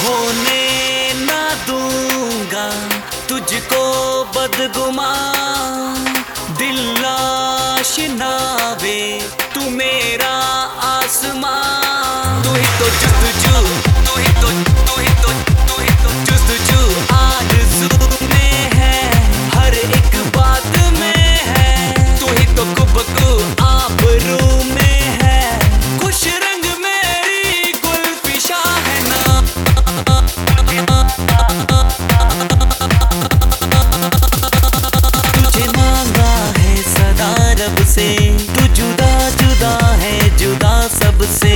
होने ना दूंगा तुझको बदगुमान, दिल आशनावे तू मेरा आसमान। तू ही तो जुस्तजू, तू ही तो जुस्तजू आरज़ू में है, हर एक बात में है। तू ही तो गुफ्तगू आबरू में है, खुश रंग मेरी गुलफिशा है ना। तुझे मांगा है सदा रब से, तू जुदा जुदा है जुदा सबसे।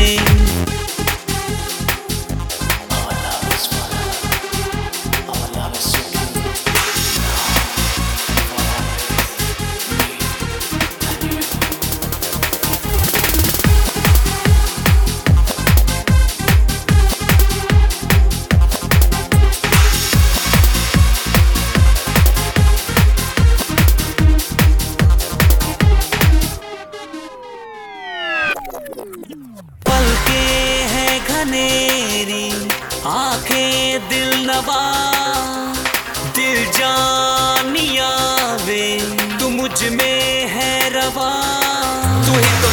पलके हैं घनेरी, आंखें दिल नवा, दिल जानिया वे तू मुझ में है रवा। तू ही तो